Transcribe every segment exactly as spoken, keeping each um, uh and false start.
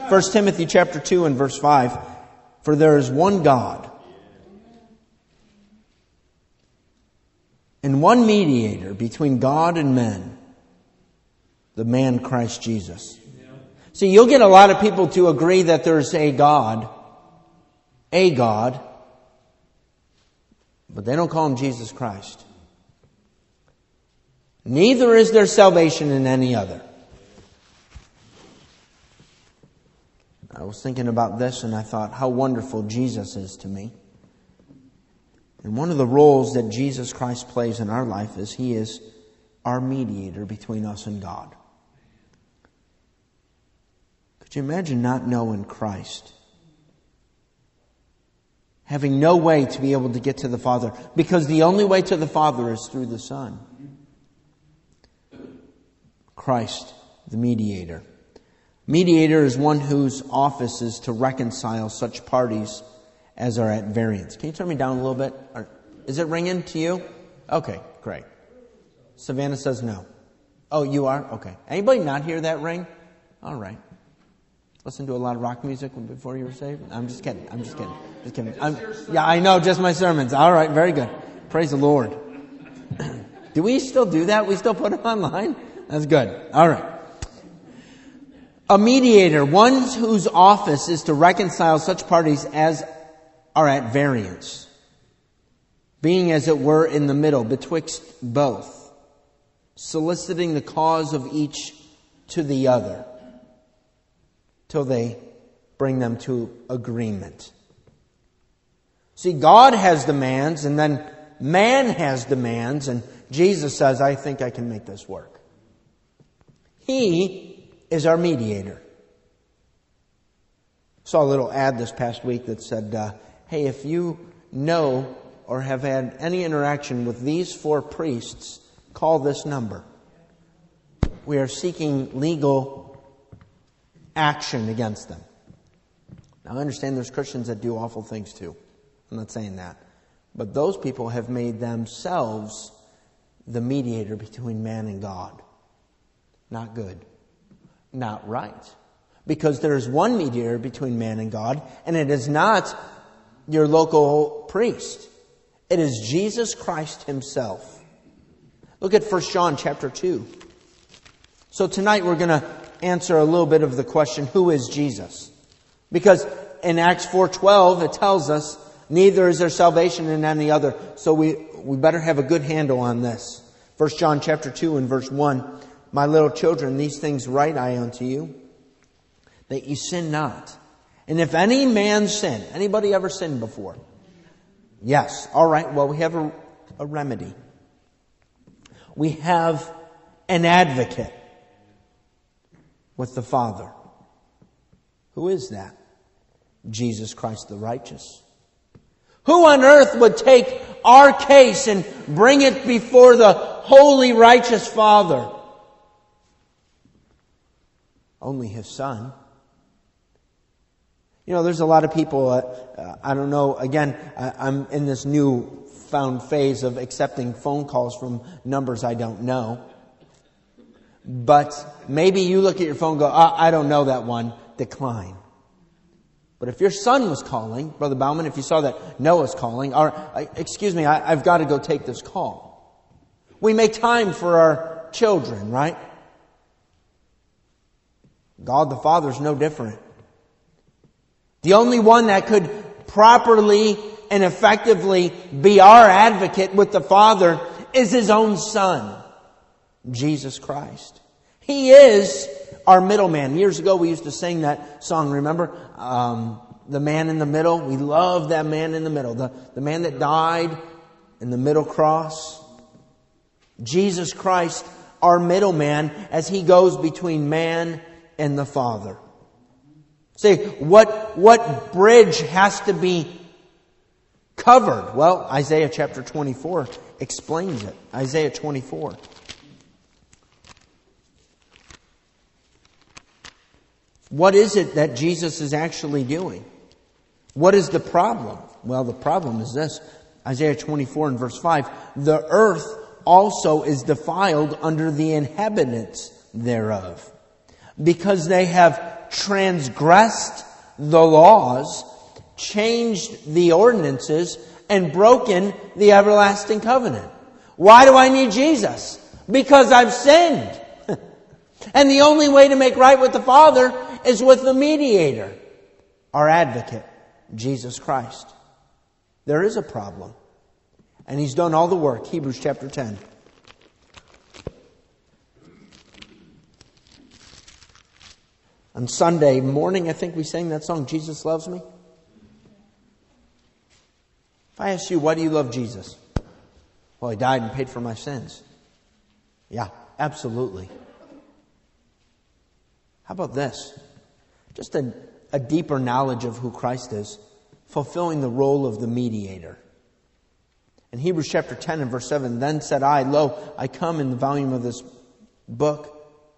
First Timothy chapter two and verse five. For there is one God and one mediator between God and men, the man Christ Jesus. See, you'll get a lot of people to agree that there's a God, a God, but they don't call Him Jesus Christ. Neither is there salvation in any other. I was thinking about this and I thought how wonderful Jesus is to me. And one of the roles that Jesus Christ plays in our life is He is our mediator between us and God. Could you imagine not knowing Christ? Having no way to be able to get to the Father, because the only way to the Father is through the Son. Christ, the mediator. Mediator is one whose office is to reconcile such parties as are at variance. Can you turn me down a little bit? Is it ringing to you? Okay, great. Savannah says no. Oh, you are? Okay. Anybody not hear that ring? All right. Listen to a lot of rock music before you were saved? I'm just kidding. I'm just kidding. Just kidding. I'm, yeah, I know. Just my sermons. All right. Very good. Praise the Lord. Do we still do that? We still put them online? That's good. All right. A mediator, one whose office is to reconcile such parties as are at variance, being as it were in the middle betwixt both, soliciting the cause of each to the other, till they bring them to agreement. See, God has demands, and then man has demands, and Jesus says, I think I can make this work. He is our mediator. Saw a little ad this past week that said, uh, hey, if you know or have had any interaction with these four priests, call this number. We are seeking legal action against them. Now, I understand there's Christians that do awful things too. I'm not saying that. But those people have made themselves the mediator between man and God. Not good. Not right. Because there is one mediator between man and God, and it is not your local priest. It is Jesus Christ Himself. Look at First John chapter two. So tonight we're going to answer a little bit of the question, who is Jesus? Because in Acts four twelve it tells us, neither is there salvation in any other. So we, we better have a good handle on this. First John chapter two and verse one. My little children, these things write I unto you, that you sin not. And if any man sin, anybody ever sinned before? Yes. All right. Well, we have a, a remedy. We have an advocate with the Father. Who is that? Jesus Christ the righteous. Who on earth would take our case and bring it before the holy, righteous Father? Only His Son. You know, there's a lot of people, uh, uh, I don't know, again, I, I'm in this new found phase of accepting phone calls from numbers I don't know. But maybe you look at your phone and go, oh, I don't know that one, decline. But if your son was calling, Brother Bauman, if you saw that Noah's calling, or, uh, excuse me, I, I've got to go take this call. We make time for our children, right? God the Father is no different. The only one that could properly and effectively be our advocate with the Father is His own Son, Jesus Christ. He is our middleman. Years ago we used to sing that song, remember? Um, the man in the middle. We love that man in the middle. The, the man that died in the middle cross. Jesus Christ, our middleman, as He goes between man and the Father. See, what, what bridge has to be covered? Well, Isaiah chapter twenty-four explains it. Isaiah twenty-four. What is it that Jesus is actually doing? What is the problem? Well, the problem is this. Isaiah twenty-four and verse five. The earth also is defiled under the inhabitants thereof, because they have transgressed the laws, changed the ordinances, and broken the everlasting covenant. Why do I need Jesus? Because I've sinned. And the only way to make right with the Father is with the mediator, our advocate, Jesus Christ. There is a problem. And He's done all the work. Hebrews chapter ten. On Sunday morning, I think we sang that song, Jesus Loves Me. If I ask you, why do you love Jesus? Well, He died and paid for my sins. Yeah, absolutely. How about this? Just a, a deeper knowledge of who Christ is, fulfilling the role of the mediator. In Hebrews chapter ten and verse seven, then said I, lo, I come in the volume of this book.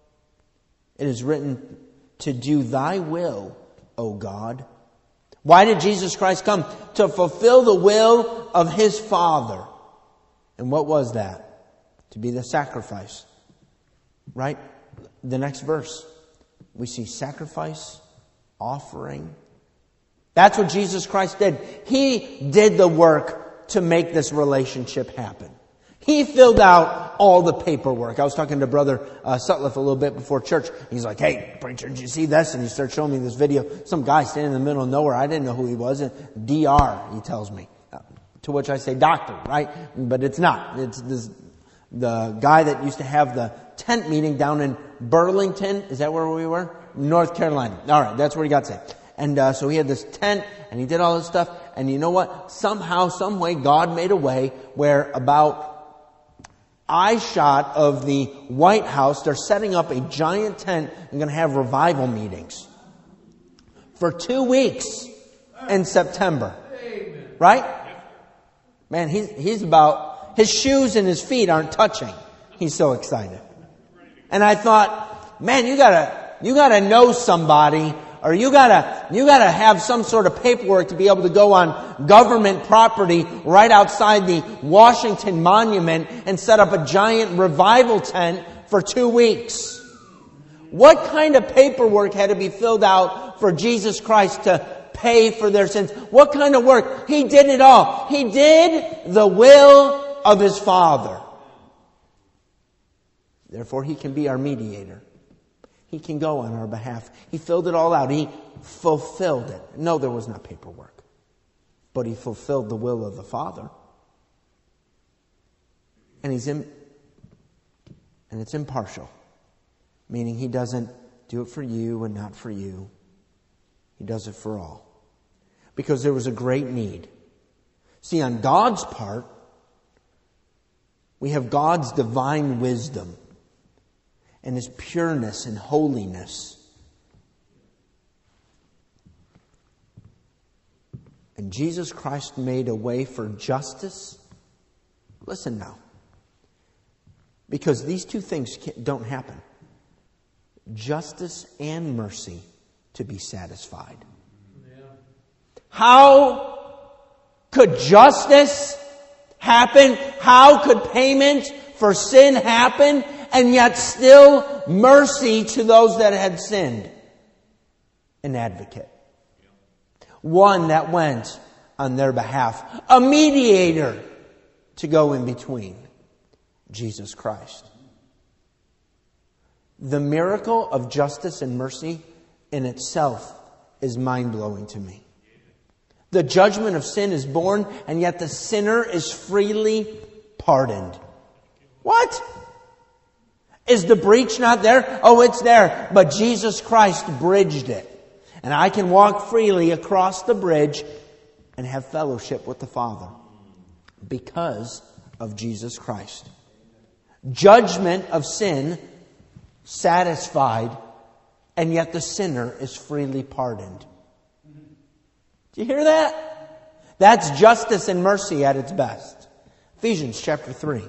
It is written to do thy will, O God. Why did Jesus Christ come? To fulfill the will of His Father. And what was that? To be the sacrifice. Right? The next verse. We see sacrifice, offering. That's what Jesus Christ did. He did the work to make this relationship happen. He filled out all the paperwork. I was talking to Brother uh, Sutliff a little bit before church. He's like, hey, preacher, did you see this? And he started showing me this video. Some guy standing in the middle of nowhere. I didn't know who he was. And D R, he tells me. Uh, to which I say, doctor, right? But it's not. It's this, the guy that used to have the tent meeting down in Burlington. Is that where we were? North Carolina. All right, that's where he got saved. And uh, so he had this tent, and he did all this stuff. And you know what? Somehow, some way, God made a way where about eye shot of the White House, they're setting up a giant tent and going to have revival meetings for two weeks in September. Right? Man, he's, he's about, his shoes and his feet aren't touching. He's so excited. And I thought, man, you gotta, you gotta know somebody, or you gotta, you gotta have some sort of paperwork to be able to go on government property right outside the Washington Monument and set up a giant revival tent for two weeks. What kind of paperwork had to be filled out for Jesus Christ to pay for their sins? What kind of work? He did it all. He did the will of His Father. Therefore, He can be our mediator. He can go on our behalf. He filled it all out. He fulfilled it. No, there was not paperwork. But He fulfilled the will of the Father. And He's in, and it's impartial. Meaning He doesn't do it for you and not for you. He does it for all. Because there was a great need. See, on God's part, we have God's divine wisdom and His pureness and holiness. And Jesus Christ made a way for justice. Listen now. Because these two things don't happen. Justice and mercy to be satisfied. Yeah. How could justice happen? How could payment for sin happen? And yet still mercy to those that had sinned. An advocate. One that went on their behalf. A mediator to go in between. Jesus Christ. The miracle of justice and mercy in itself is mind-blowing to me. The judgment of sin is born, and yet the sinner is freely pardoned. What? Is the breach not there? Oh, it's there. But Jesus Christ bridged it. And I can walk freely across the bridge and have fellowship with the Father. Because of Jesus Christ. Judgment of sin satisfied, and yet the sinner is freely pardoned. Do you hear that? That's justice and mercy at its best. Ephesians chapter three.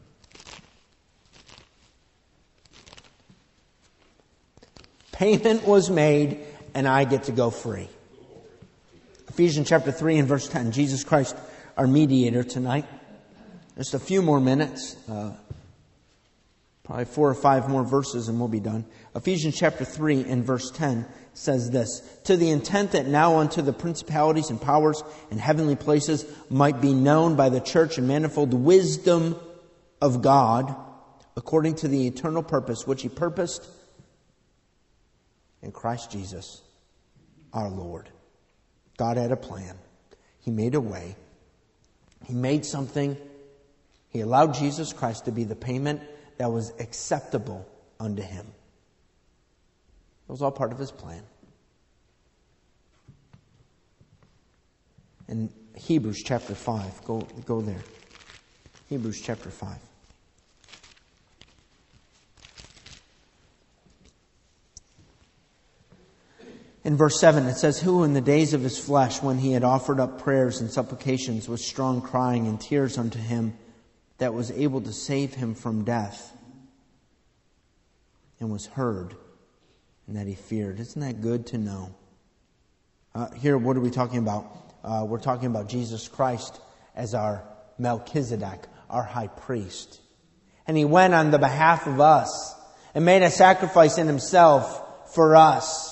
Payment was made, and I get to go free. Ephesians chapter three and verse ten. Jesus Christ, our mediator tonight. Just a few more minutes. Uh, probably four or five more verses and we'll be done. Ephesians chapter three and verse ten. says this, to the intent that now unto the principalities and powers and heavenly places might be known by the church and manifold wisdom of God, according to the eternal purpose which He purposed in Christ Jesus, our Lord. God had a plan. He made a way. He made something. He allowed Jesus Christ to be the payment that was acceptable unto Him. It was all part of His plan. In Hebrews chapter five, go, go there. Hebrews chapter five. In verse seven, it says, who in the days of His flesh, when He had offered up prayers and supplications with strong crying and tears unto Him, that was able to save him from death, and was heard, and that He feared. Isn't that good to know? Uh, here, what are we talking about? Uh, we're talking about Jesus Christ as our Melchizedek, our high priest. And He went on the behalf of us and made a sacrifice in Himself for us.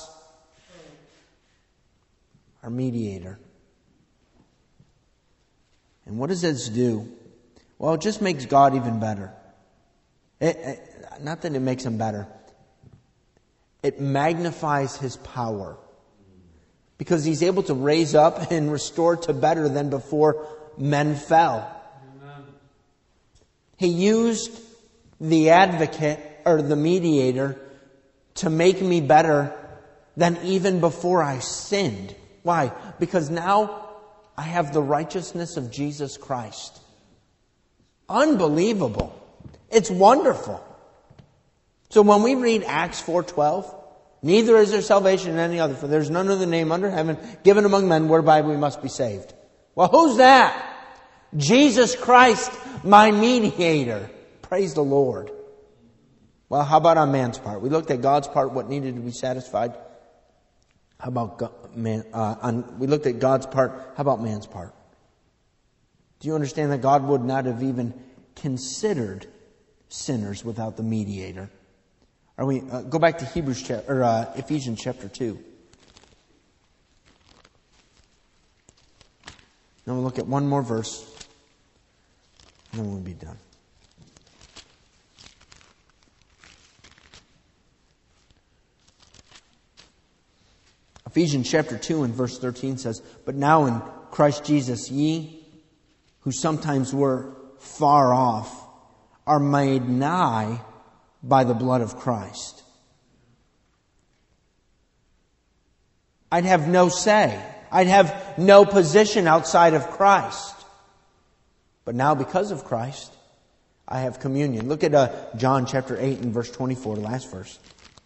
Our mediator. And what does this do? Well, it just makes God even better. It, it, not that it makes Him better. It magnifies His power. Because He's able to raise up and restore to better than before men fell. Amen. He used the advocate or the mediator to make me better than even before I sinned. Why? Because now I have the righteousness of Jesus Christ. Unbelievable. It's wonderful. So when we read Acts four twelve, neither is there salvation in any other, for there's none other name under heaven given among men whereby we must be saved. Well, who's that? Jesus Christ, my mediator. Praise the Lord. Well, how about on man's part? We looked at God's part, what needed to be satisfied. How about God, man? Uh, on, we looked at God's part. How about man's part? Do you understand that God would not have even considered sinners without the mediator? Are we uh, go back to Hebrews chapter or uh, Ephesians chapter two. Then we'll look at one more verse, and then we'll be done. Ephesians chapter two and verse thirteen says, but now in Christ Jesus ye, who sometimes were far off, are made nigh by the blood of Christ. I'd have no say. I'd have no position outside of Christ. But now because of Christ, I have communion. Look at uh, John chapter eight and verse twenty-four, the last verse.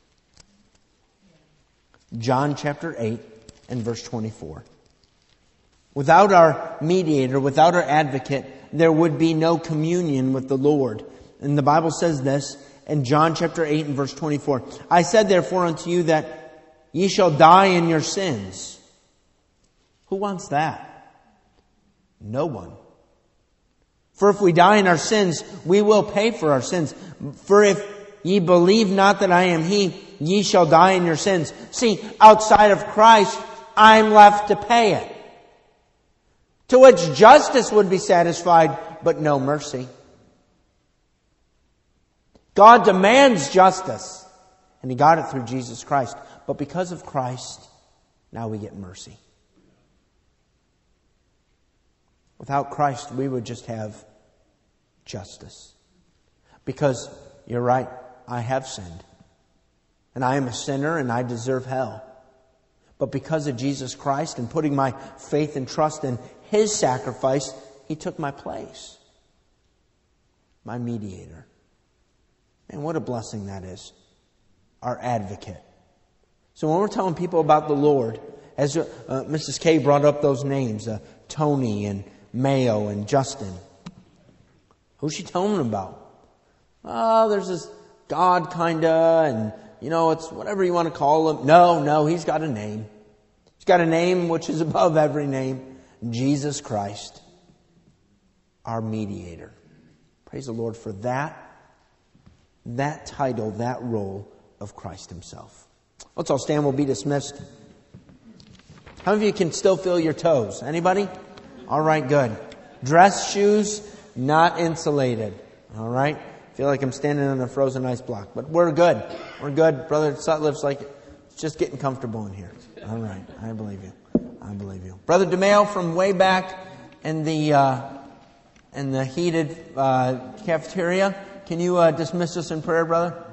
John chapter eight and verse twenty-four. Without our mediator, without our advocate, there would be no communion with the Lord. And the Bible says this in John chapter eight and verse twenty-four. I said therefore unto you that ye shall die in your sins. Who wants that? No one. For if we die in our sins, we will pay for our sins. For if ye believe not that I am He, ye shall die in your sins. See, outside of Christ, I'm left to pay it. To which justice would be satisfied, but no mercy. God demands justice, and He got it through Jesus Christ. But because of Christ, now we get mercy. Without Christ, we would just have justice. Because, you're right, I have sinned. And I am a sinner and I deserve hell. But because of Jesus Christ and putting my faith and trust in His sacrifice, He took my place. My mediator. And what a blessing that is. Our advocate. So when we're telling people about the Lord, as uh, Missus K brought up those names, uh, Tony and Mayo and Justin. Who's she telling them about? Oh, there's this God kinda, and you know, it's whatever you want to call him. No, no, He's got a name. He's got a name which is above every name. Jesus Christ, our mediator. Praise the Lord for that, that title, that role of Christ Himself. Let's all stand. We'll be dismissed. How many of you can still feel your toes? Anybody? All right, good. Dress shoes, not insulated. All right? Feel like I'm standing on a frozen ice block. But we're good. We're good. Brother Sutliff's like, just getting comfortable in here. All right. I believe you. I believe you. Brother DeMayo from way back in the uh, in the heated uh, cafeteria. Can you uh, dismiss us in prayer, brother?